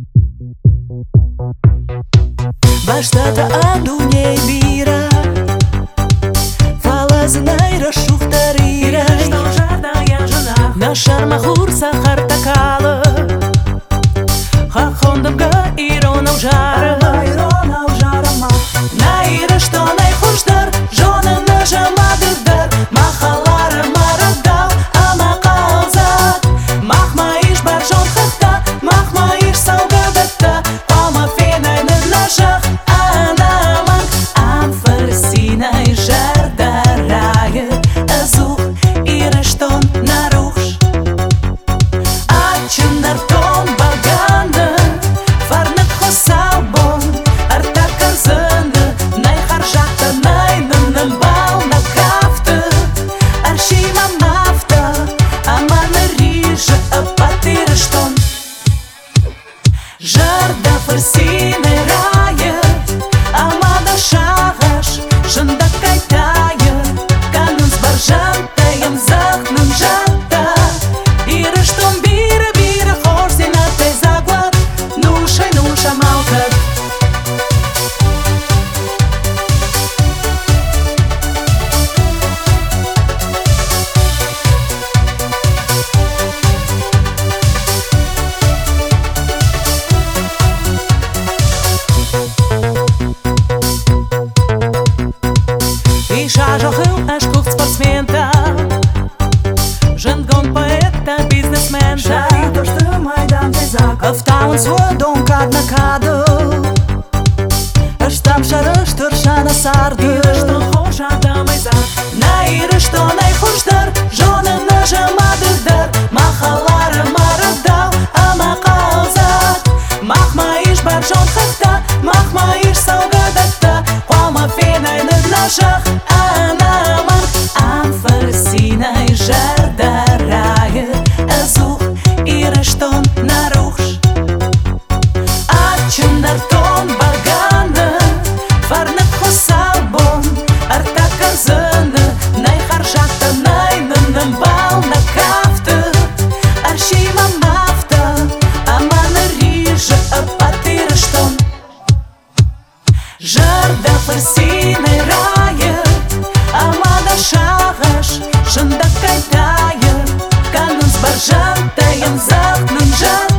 Баштата адуней бира Фалазынайра шухтарира Нашар махур сахар такалы Хахондамга иронав жара Найра что найхуштар Жона нажамадыдар Махалара марадал Ама қалзат Махмаиш баржон хатта Махмаиш салгадатта Ома фенайны нашах Анаман Амфарсинай жардарайы Азух ирештон нарухш Ачынартон баганы Фарнат хосалбон Артакарзыны Найхаржакта найнынын бална кафты Аршима мафта Аманы рижы апатырештон Жарда фарсины райы Амада шағаш Жында кайтайы Канынс бар жантайым Зақнын жатта Ирештон бирі-бирі Хорсен аттай заглад Нуша малкат Шажахыл ашкух спортсмента Жангон поэта бизнесмента Автаун свой дом кад на каду Аштам шарыш туршана сарды Ирештон хош адамай зак Найрештон найхуштар Жона нажамадыдар Махалара марадал Ама қалзат Махмаиш баржон хатта Махмаиш салгадатта Ома фенайны нашах Анаман Амфарсинай жардарайы Азух ирештон нарухш Ачынартон баганы Фарнат хосалбон Артакарзыны Найхаржакта найнынын бална кафты Аршима мафта Аманы рижы апатырештон Жарда фарсины райы Амада шағаш Жында кайтайы Канынс бар жантайым Зақнын жан